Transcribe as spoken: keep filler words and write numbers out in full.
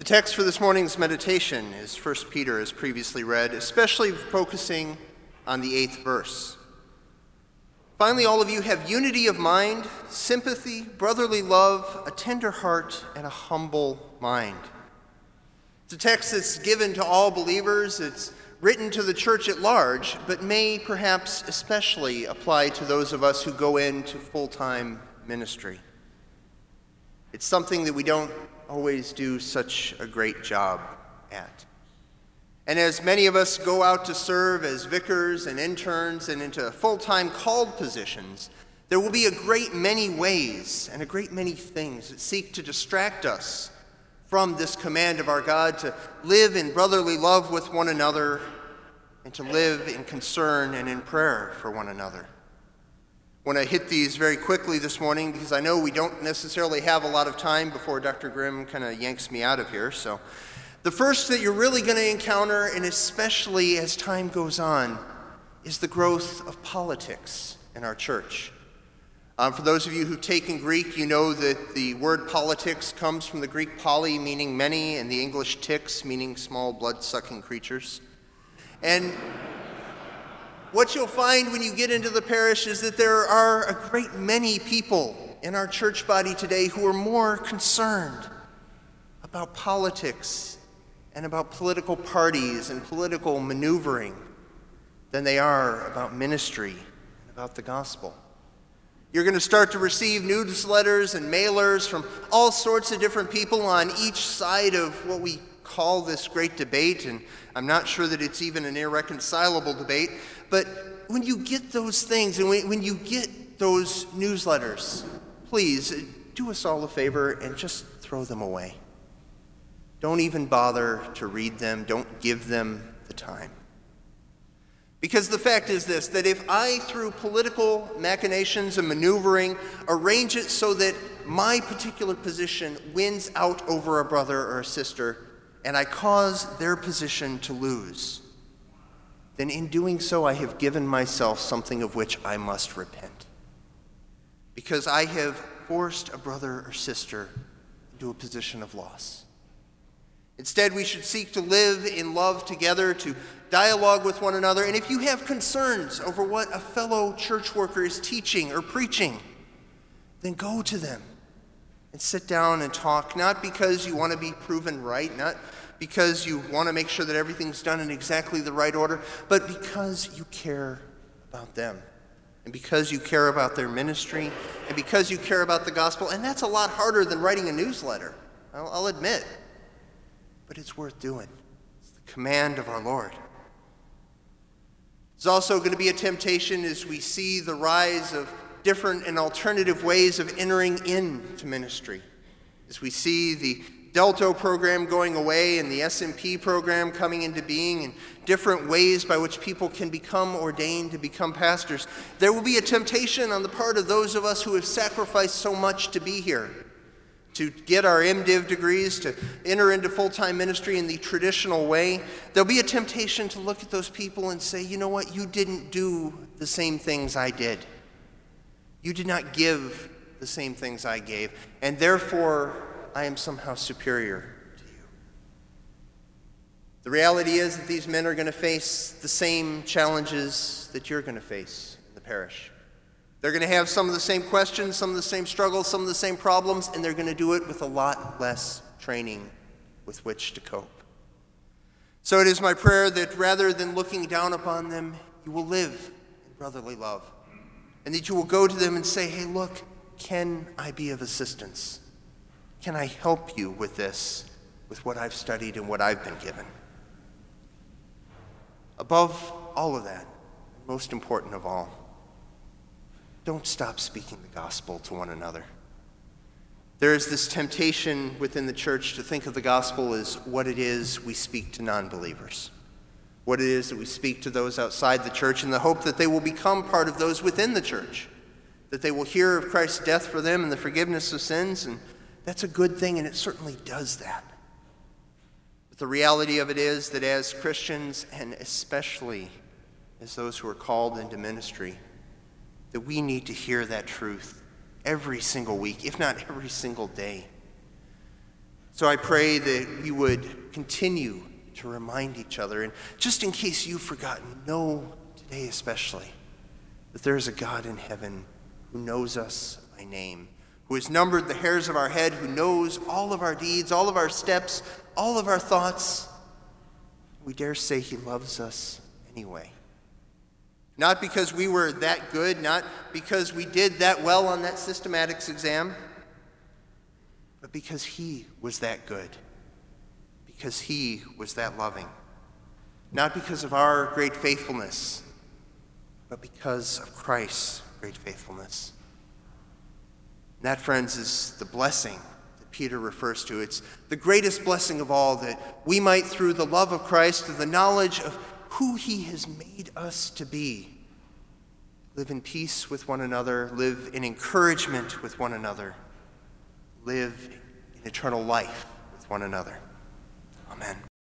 The text for this morning's meditation is First Peter, as previously read, especially focusing on the eighth verse. Finally, all of you have unity of mind, sympathy, brotherly love, a tender heart, and a humble mind. It's a text that's given to all believers. It's written to the church at large, but may perhaps especially apply to those of us who go into full-time ministry. It's something that we don't always do such a great job at. And as many of us go out to serve as vicars and interns and into full-time called positions, there will be a great many ways and a great many things that seek to distract us from this command of our God to live in brotherly love with one another and to live in concern and in prayer for one another. I want to hit these very quickly this morning because I know we don't necessarily have a lot of time before Doctor Grimm kind of yanks me out of here. So the first that you're really going to encounter, and especially as time goes on, is the growth of politics in our church. Um, for those of you who've taken Greek, you know that the word politics comes from the Greek poly, meaning many, and the English ticks, meaning small blood-sucking creatures. And what you'll find when you get into the parish is that there are a great many people in our church body today who are more concerned about politics and about political parties and political maneuvering than they are about ministry and about the gospel. You're going to start to receive newsletters and mailers from all sorts of different people on each side of what we call this great debate, and I'm not sure that it's even an irreconcilable debate, but when you get those things and when you get those newsletters, please do us all a favor and just throw them away. Don't even bother to read them. Don't give them the time. Because the fact is this, that if I, through political machinations and maneuvering, arrange it so that my particular position wins out over a brother or a sister, and I cause their position to lose, then in doing so I have given myself something of which I must repent. Because I have forced a brother or sister into a position of loss. Instead, we should seek to live in love together, to dialogue with one another, and if you have concerns over what a fellow church worker is teaching or preaching, then go to them and sit down and talk, not because you want to be proven right, not because you want to make sure that everything's done in exactly the right order, but because you care about them, and because you care about their ministry, and because you care about the gospel. And that's a lot harder than writing a newsletter, I'll, I'll admit, but it's worth doing. It's the command of our Lord. There's also going to be a temptation as we see the rise of different and alternative ways of entering into ministry. As we see the Delto program going away and the S M P program coming into being and different ways by which people can become ordained to become pastors, there will be a temptation on the part of those of us who have sacrificed so much to be here, to get our MDiv degrees, to enter into full-time ministry in the traditional way. There'll be a temptation to look at those people and say, you know what, you didn't do the same things I did. You did not give the same things I gave, and therefore I am somehow superior to you. The reality is that these men are going to face the same challenges that you're going to face in the parish. They're going to have some of the same questions, some of the same struggles, some of the same problems, and they're going to do it with a lot less training with which to cope. So it is my prayer that rather than looking down upon them, you will live in brotherly love. And that you will go to them and say, hey, look, can I be of assistance? Can I help you with this, with what I've studied and what I've been given? Above all of that, most important of all, don't stop speaking the gospel to one another. There is this temptation within the church to think of the gospel as what it is we speak to non-believers. What it is that we speak to those outside the church in the hope that they will become part of those within the church, that they will hear of Christ's death for them and the forgiveness of sins, and that's a good thing, and it certainly does that. But the reality of it is that as Christians, and especially as those who are called into ministry, that we need to hear that truth every single week, if not every single day. So I pray that we would continue to remind each other, and just in case you've forgotten, know today especially that there is a God in heaven who knows us by name, who has numbered the hairs of our head, who knows all of our deeds, all of our steps, all of our thoughts. We dare say he loves us anyway. Not because we were that good, not because we did that well on that systematics exam, but because he was that good, because he was that loving. Not because of our great faithfulness, but because of Christ's great faithfulness. And that, friends, is the blessing that Peter refers to. It's the greatest blessing of all, that we might, through the love of Christ, through the knowledge of who he has made us to be, live in peace with one another, live in encouragement with one another, live in eternal life with one another. Amen.